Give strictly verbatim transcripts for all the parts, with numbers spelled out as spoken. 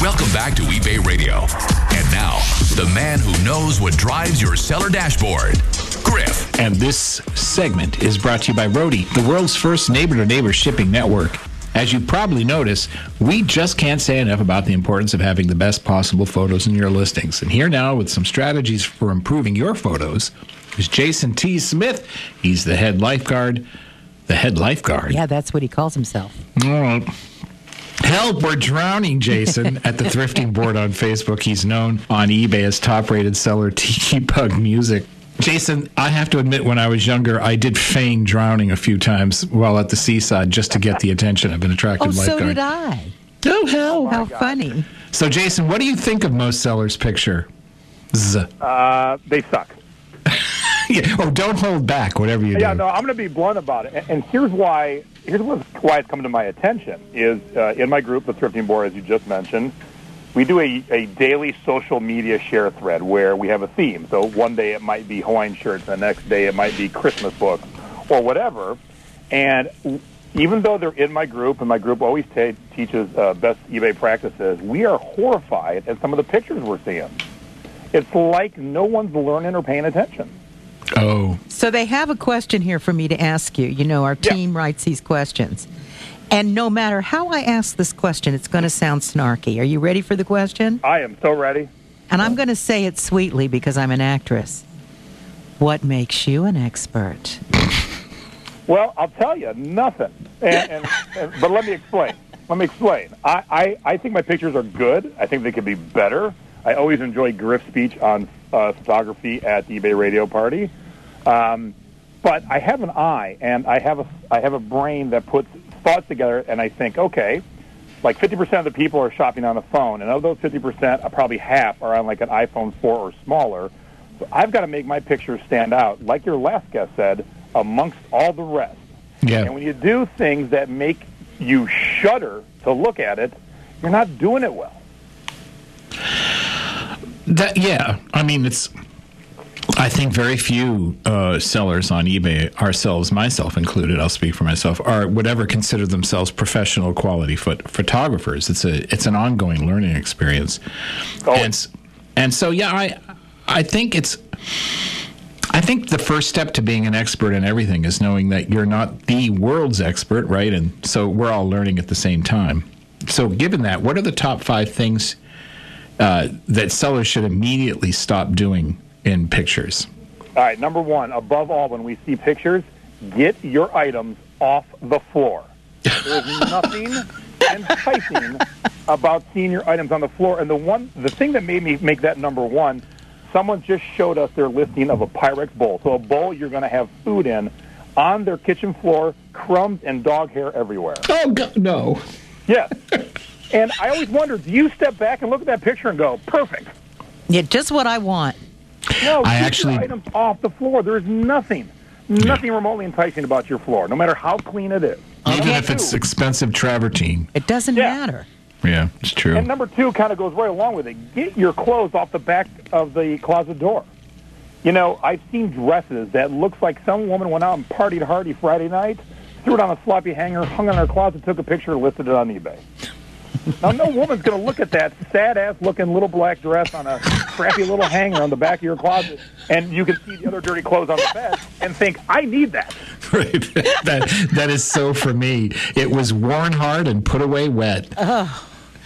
Welcome back to eBay Radio. And now, the man who knows what drives your seller dashboard, Griff. And this segment is brought to you by Roadie, the world's first neighbor-to-neighbor shipping network. As you probably notice, we just can't say enough about the importance of having the best possible photos in your listings. And here now with some strategies for improving your photos is Jason T. Smith. He's the head lifeguard. The head lifeguard? Yeah, that's what he calls himself. All right. Help, we're drowning, Jason, at the Thrifting Board on Facebook. He's known on eBay as top-rated seller Tiki Pug Music. Jason, I have to admit, when I was younger, I did feign drowning a few times while at the seaside just to get the attention of an attractive oh, lifeguard. so did I. Oh, hell. How funny. So, Jason, what do you think of most sellers' picture? Z. Uh, they suck. Yeah. Oh, don't hold back, whatever you do. Yeah, no, I'm going to be blunt about it. And, and here's why Here's why it's come to my attention is uh, in my group, the Thrifting Board, as you just mentioned, we do a, a daily social media share thread where we have a theme. So one day it might be Hawaiian shirts, the next day it might be Christmas books or whatever. And even though they're in my group, and my group always t- teaches uh, best eBay practices, we are horrified at some of the pictures we're seeing. It's like no one's learning or paying attention. Oh. So they have a question here for me to ask you. You know, our team yeah. writes these questions. And no matter how I ask this question, it's going to sound snarky. Are you ready for the question? I am so ready. And I'm going to say it sweetly because I'm an actress. What makes you an expert? Well, I'll tell you, nothing. And, and, and, but let me explain. Let me explain. I, I, I think my pictures are good. I think they could be better. I always enjoy Griff's speech on uh, photography at the eBay Radio Party. Um, but I have an eye, and I have a, I have a brain that puts thoughts together, and I think, okay, like fifty percent of the people are shopping on a phone, and of those fifty percent, probably half are on like an iPhone four or smaller. So I've got to make my pictures stand out, like your last guest said, amongst all the rest. Yeah. And when you do things that make you shudder to look at it, you're not doing it well. That yeah, I mean it's. I think very few uh, sellers on eBay, ourselves, myself included, I'll speak for myself, are would ever consider themselves professional quality phot- photographers. It's a it's an ongoing learning experience, oh. and and so yeah, I I think it's. I think the first step to being an expert in everything is knowing that you're not the world's expert, right? And so we're all learning at the same time. So given that, what are the top five things uh, that sellers should immediately stop doing in pictures? All right, number one, above all, when we see pictures, get your items off the floor. There's nothing enticing about seeing your items on the floor. And the one, the thing that made me make that number one, someone just showed us their listing of a Pyrex bowl. So a bowl you're going to have food in on their kitchen floor, crumbs and dog hair everywhere. Oh, God, no. Yes. And I always wonder, do you step back and look at that picture and go, perfect? Yeah, just what I want. No, I get actually, your items off the floor. There is nothing, nothing yeah. remotely enticing about your floor, no matter how clean it is. Even Number if two, it's expensive travertine. It doesn't Yeah. matter. Yeah, it's true. And number two kind of goes right along with it. Get your clothes off the back of the closet door. You know, I've seen dresses that looks like some woman went out and partied hardy Friday night, threw it on a sloppy hanger, hung it in her closet, took a picture, and listed it on eBay. Now, no woman's going to look at that sad-ass-looking little black dress on a crappy little hanger on the back of your closet, and you can see the other dirty clothes on the bed, and think, I need that. Right. that, that is so for me. It was worn hard and put away wet. Oh.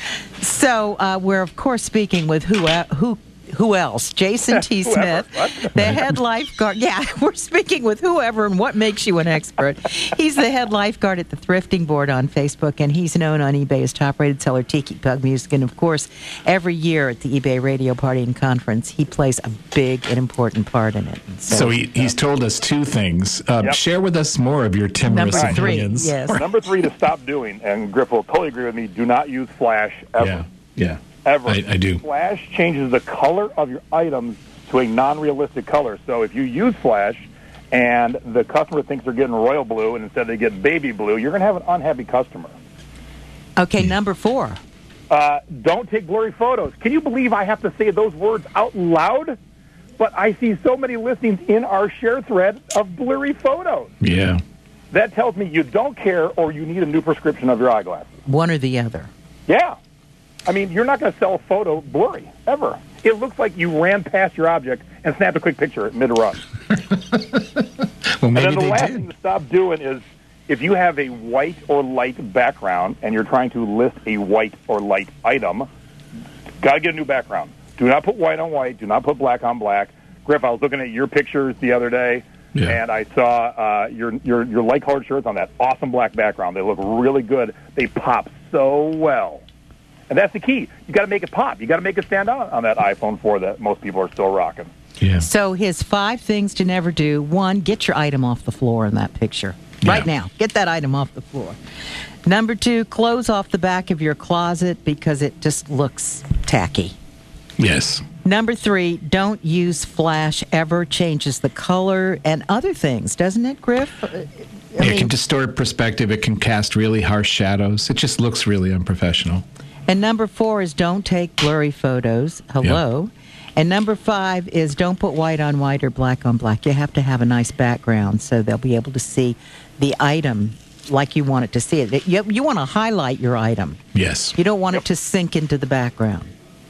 So uh, we're, of course, speaking with who uh, who who else? Jason T. Smith, the head lifeguard. Yeah, we're speaking with whoever and what makes you an expert. He's the head lifeguard at the Thrifting Board on Facebook, and he's known on eBay as top-rated seller Tiki Pug Music. And, of course, every year at the eBay Radio Party and Conference, he plays a big and important part in it. So, so he, he's told us two things. Uh, Yep. Share with us more of your timorous Number three, opinions. yes. Number three to stop doing, and Griff will totally agree with me, do not use flash ever. Yeah, yeah. Ever. I, I do. Flash changes the color of your items to a non-realistic color. So if you use flash and the customer thinks they're getting royal blue and instead they get baby blue, you're going to have an unhappy customer. Okay, number four. Uh, don't take blurry photos. Can you believe I have to say those words out loud? But I see so many listings in our share thread of blurry photos. Yeah. That tells me you don't care or you need a new prescription of your eyeglasses. One or the other. Yeah. I mean, you're not going to sell a photo blurry, ever. It looks like you ran past your object and snapped a quick picture mid-run. Well, maybe and then the they last did. thing to stop doing is, if you have a white or light background and you're trying to list a white or light item, got to get a new background. Do not put white on white. Do not put black on black. Griff, I was looking at your pictures the other day, Yeah. and I saw uh, your, your, your light-colored shirts on that awesome black background. They look really good. They pop so well. And that's the key. You got to make it pop. You got to make it stand out on that iPhone four that most people are still rocking. Yeah. So his five things to never do. One, get your item off the floor in that picture. Right Yeah. now. Get that item off the floor. Number two, close off the back of your closet because it just looks tacky. Yes. Number three, don't use flash ever. Changes the color and other things, doesn't it, Griff? I it mean- can distort perspective. It can cast really harsh shadows. It just looks really unprofessional. And number four is don't take blurry photos. Hello. And number five is don't put white on white or black on black. You have to have a nice background so they'll be able to see the item like you want it to see it. You, you want to highlight your item. Yes. You don't want it to sink into the background.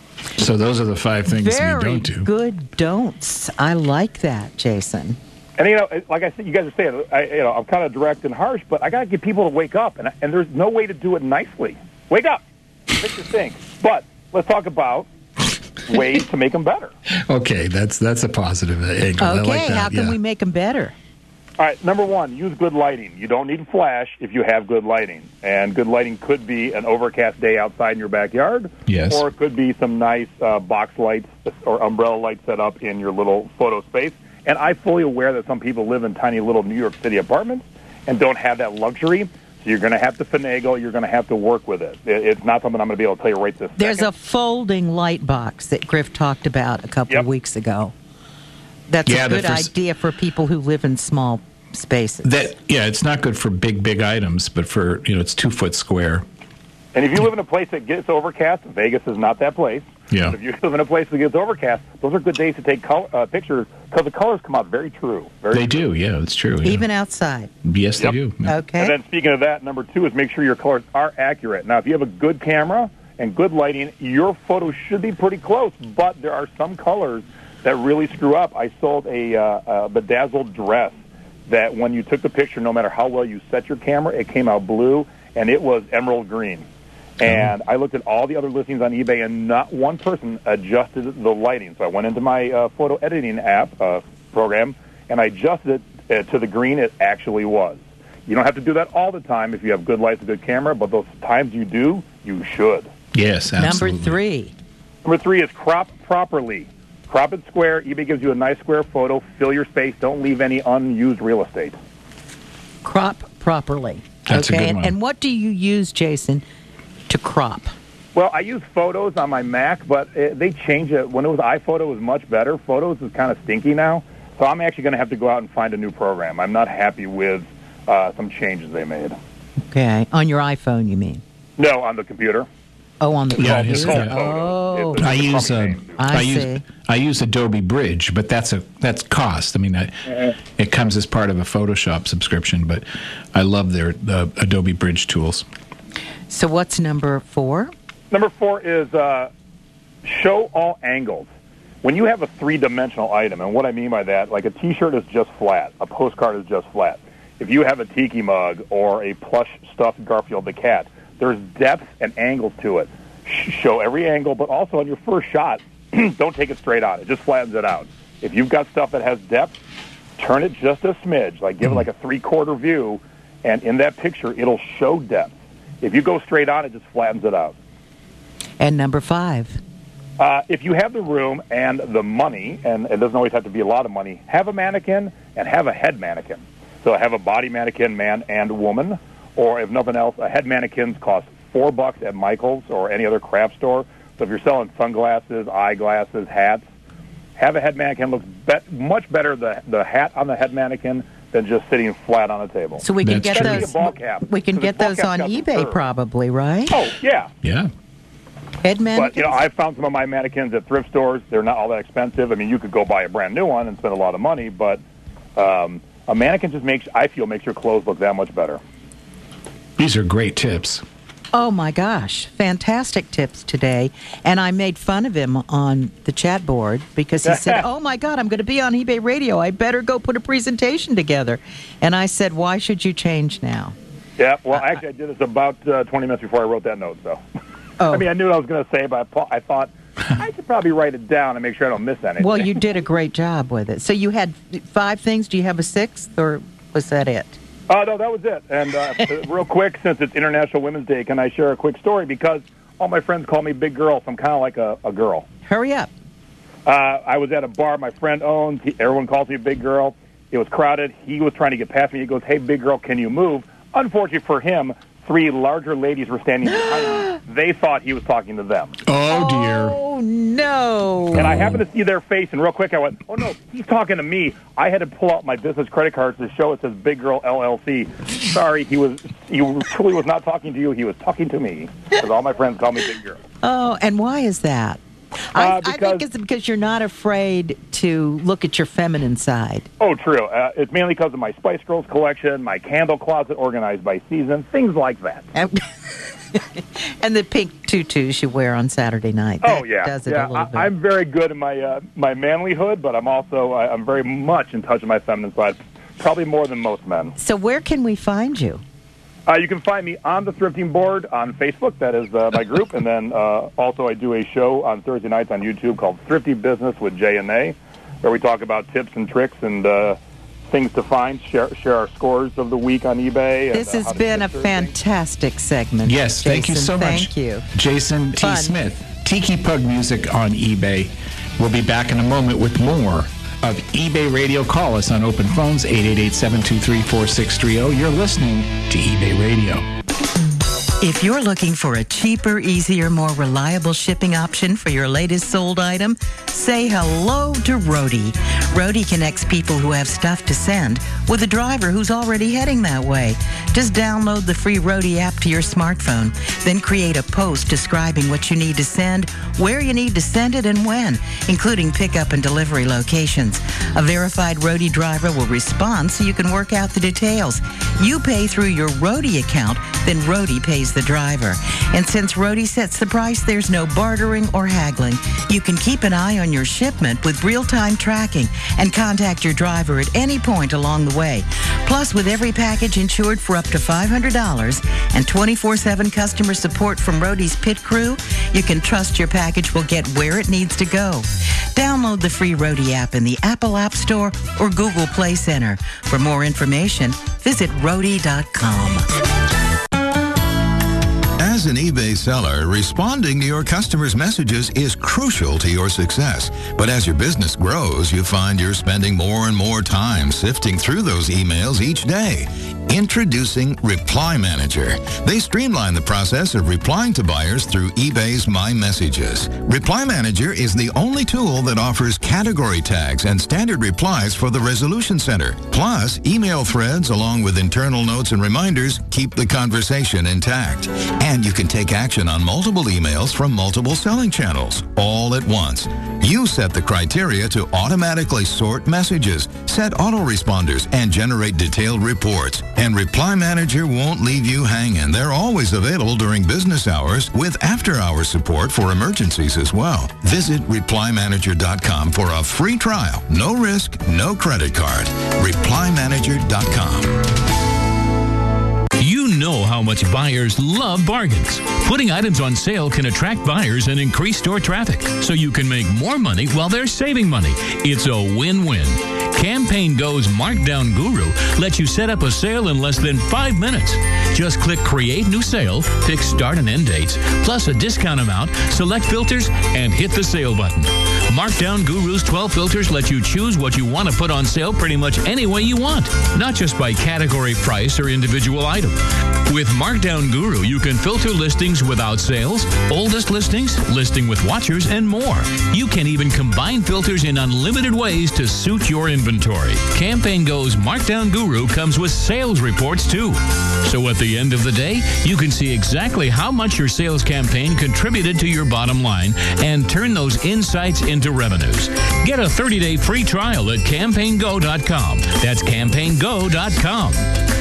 So those are the five things Very we don't do. good don'ts. I like that, Jason. And, you know, like I said, you guys are saying, I, you know, I'm kind of direct and harsh, but I got to get people to wake up, and, and there's no way to do it nicely. Wake up. Fix your thing. But let's talk about ways to make them better. Okay, that's that's a positive angle. I Okay, like that. how can yeah. we make them better? All right, number one, use good lighting. You don't need flash if you have good lighting. And good lighting could be an overcast day outside in your backyard. Yes. Or it could be some nice uh, box lights or umbrella lights set up in your little photo space. And I'm fully aware that some people live in tiny little New York City apartments and don't have that luxury. So you're going to have to finagle. You're going to have to work with it. it. It's not something I'm going to be able to tell you right this There's second. a folding light box that Griff talked about a couple Yep. of weeks ago. That's Yeah, a the good first- idea for people who live in small spaces. That yeah, it's not good for big big items, but for you know, it's two foot square. And if you live in a place that gets overcast, Vegas is not that place. Yeah. But if you live in a place that gets overcast, those are good days to take color, uh, pictures because the colors come out very true. Very They true. do, yeah, it's true. yeah. Even outside. yes, Yep. they do. Yeah. Okay. And then speaking of that, number two is make sure your colors are accurate. Now, if you have a good camera and good lighting, your photos should be pretty close, but there are some colors that really screw up. I sold a, uh, a bedazzled dress that when you took the picture, no matter how well you set your camera, it came out blue, and it was emerald green. And I looked at all the other listings on eBay, and not one person adjusted the lighting. So I went into my uh, photo editing app uh, program, and I adjusted it uh, to the green it actually was. You don't have to do that all the time if you have good lights and good camera, but those times you do, you should. Yes, absolutely. Number three. Number three is crop properly. Crop it square. eBay gives you a nice square photo. Fill your space. Don't leave any unused real estate. Crop properly. That's a okay. good And, one. and what do you use, Jason, to crop? Well, I use Photos on my Mac, but it, they change it. When it was iPhoto, it was much better. Photos is kind of stinky now, so I'm actually going to have to go out and find a new program. I'm not happy with uh, some changes they made. Okay. On your iPhone, you mean? No, on the computer. Oh, on the Yeah, computer. it's called Oh. Photos. It's a- I it's a use crummy uh, name. I I use see. I use Adobe Bridge, but that's a that's cost. I mean, I, it comes as part of a Photoshop subscription, but I love their the Adobe Bridge tools. So what's number four? Number four is uh, show all angles. When you have a three-dimensional item, and what I mean by that, like a T-shirt is just flat, a postcard is just flat. If you have a tiki mug or a plush stuffed Garfield the cat, there's depth and angles to it. Sh- show every angle, but also on your first shot, don't take it straight on. It just flattens it out. If you've got stuff that has depth, turn it just a smidge, like give it like a three-quarter view, and in that picture, it'll show depth. If you go straight on, it just flattens it out. And number five. Uh, if you have the room and the money, and it doesn't always have to be a lot of money, have a mannequin and have a head mannequin. So have a body mannequin, man and woman, or if nothing else, a head mannequins cost four bucks at Michael's or any other craft store. So if you're selling sunglasses, eyeglasses, hats, have a head mannequin. Looks bet much better, the, the hat on the head mannequin, than just sitting flat on a table. So we can That's get true. those. Be a ball cap. We can So the get ball those cap's on got the eBay, curve. probably, right? Oh, yeah. Yeah. Head mannequins. But, you know, I found some of my mannequins at thrift stores. They're not all that expensive. I mean, you could go buy a brand new one and spend a lot of money, but um, a mannequin just makes, I feel, makes your clothes look that much better. These are great tips. Oh, my gosh. Fantastic tips today. And I made fun of him on the chat board because he said, oh, my God, I'm going to be on eBay Radio. I better go put a presentation together. And I said, why should you change now? Yeah, well, actually, I did this about uh, twenty minutes before I wrote that note, so. Oh. I mean, I knew what I was going to say, but I thought I should probably write it down and make sure I don't miss anything. Well, you did a great job with it. So you had five things. Do you have a sixth, or was that it? Oh, uh, no, that was it. And uh, real quick, since it's International Women's Day, can I share a quick story? Because all my friends call me Big Girl, so I'm kind of like a, a girl. Hurry up. Uh, I was at a bar my friend owns. He, everyone calls me Big Girl. It was crowded. He was trying to get past me. He goes, hey, Big Girl, can you move? Unfortunately for him, three larger ladies were standing behind me. They thought he was talking to them. Oh, dear. Oh, no. And I happened to see their face, and real quick I went, oh, no, he's talking to me. I had to pull out my business credit cards to show it says Big Girl L L C. Sorry, he was he truly was not talking to you. He was talking to me, because all my friends call me Big Girl. Oh, and why is that? I, Uh, I think it's because you're not afraid to look at your feminine side. Oh, true. Uh, it's mainly because of my Spice Girls collection, my candle closet organized by season, things like that. And, and the pink tutus you wear on Saturday night. That oh, yeah. does it yeah. a little bit. I, I'm very good in my uh, my manlyhood, but I'm also I, I'm very much in touch with my feminine side, probably more than most men. So where can we find you? Uh, you can find me on the Thrifting Board on Facebook. That is uh, my group. And then uh, also I do a show on Thursday nights on YouTube called Thrifty Business with J and A, where we talk about tips and tricks and uh, things to find, share, share our scores of the week on eBay. This and, uh, has been a fantastic segment. Yes, Jason. thank you so much. Thank you. Jason T. Fun. Smith, Tiki Pug Music on eBay. We'll be back in a moment with more of eBay Radio. Call us on open phones, eight eight eight, seven two three, four six three zero. You're listening to eBay Radio. If you're looking for a cheaper, easier, more reliable shipping option for your latest sold item, say hello to Roadie. Roadie connects people who have stuff to send with a driver who's already heading that way. Just download the free Roadie app to your smartphone, then create a post describing what you need to send, where you need to send it, and when, including pickup and delivery locations. A verified Roadie driver will respond so you can work out the details. You pay through your Roadie account, then Roadie pays the driver. And since Roadie sets the price, there's no bartering or haggling. You can keep an eye on your shipment with real-time tracking and contact your driver at any point along the way. Plus, with every package insured for up to five hundred dollars and twenty-four seven customer support from Roadie's pit crew, you can trust your package will get where it needs to go. Download the free Roadie app in the Apple App Store or Google Play Center. For more information, visit Roadie dot com. As an eBay seller, responding to your customers' messages is crucial to your success. But as your business grows, you find you're spending more and more time sifting through those emails each day. Introducing Reply Manager. They streamline the process of replying to buyers through eBay's My Messages. Reply Manager is the only tool that offers category tags and standard replies for the Resolution Center. Plus, email threads along with internal notes and reminders keep the conversation intact. And you can take action on multiple emails from multiple selling channels all at once. You set the criteria to automatically sort messages, set autoresponders, and generate detailed reports. And Reply Manager won't leave you hanging. They're always available during business hours with after-hours support for emergencies as well. Visit reply manager dot com for a free trial. No risk, no credit card. reply manager dot com. You know how much buyers love bargains. Putting items on sale can attract buyers and increase store traffic, so you can make more money while they're saving money. It's a win-win. Campaign Go's Markdown Guru lets you set up a sale in less than five minutes. Just click Create New Sale, pick Start and End Dates, plus a discount amount, select filters, and hit the Sale button. Markdown Guru's twelve filters let you choose what you want to put on sale pretty much any way you want, not just by category, price, or individual item. With Markdown Guru, you can filter listings without sales, oldest listings, listing with watchers, and more. You can even combine filters in unlimited ways to suit your inventory. Campaign Go's Markdown Guru comes with sales reports too. So at the end of the day, you can see exactly how much your sales campaign contributed to your bottom line and turn those insights into revenues. Get a thirty-day free trial at campaign go dot com. That's campaign go dot com.